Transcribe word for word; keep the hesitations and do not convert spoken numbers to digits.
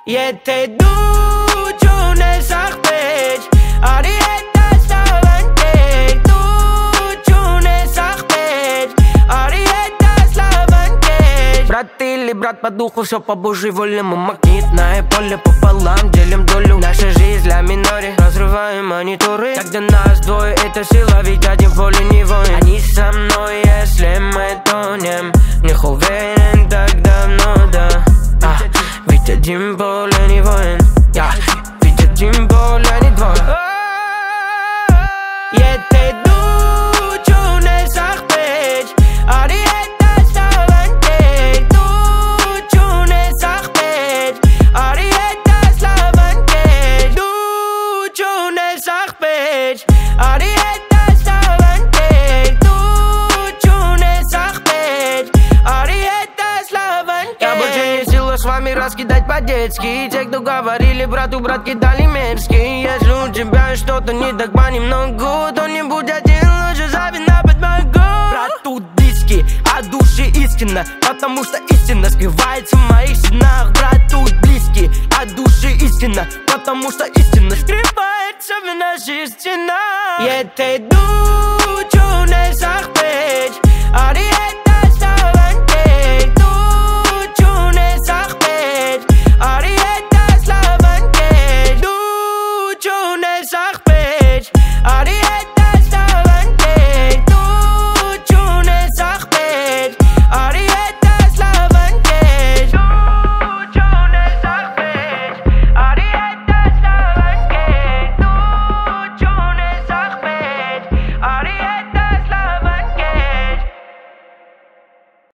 Եթե դու չունես աղբեր, արի հետ այս լավն կեր, դու չունես աղբեր, արի հետ այս лаван кер. Брат или брат по духу, все по божьей воле. Мы магнитное поле пополам, делим долю. Наша жизнь ля миноре, разрываем мониторы. Когда нас двое, это сила, ведь один в поле не воин. Они со мной, если мы тонем. В них уверен так давно, да. а, Ведь один в поле не воин, yeah. Ведь один в поле не двое. Եթե դու չունես աղբեր, արի հետ այս լավն կեր, դու չունես աղբեր, արի հետ այս լավն կեր, դու չունես աղբեր, արի հետ այս լավն կեր, դու չունես աղբեր, արի հետ այս лаван кер. Я больше не в силах с вами раскидать по-детски. Те, кто говорили брату, брат, кидали мерзкие. Если у тебя что-то не так понемногу, то не будь один, лучше завинапать могу. Брат, тут диски, а души истина, потому что истина скрывается в моих стенах. Брат, тут близкий, а души истина, потому что истина скрывается в наших стенах. Եթե դու չունես աղբեր, արի հետ այս լավն կեր, դու չունես աղբեր, արի հետ այս լավն կեր, դու չունես աղբեր, արի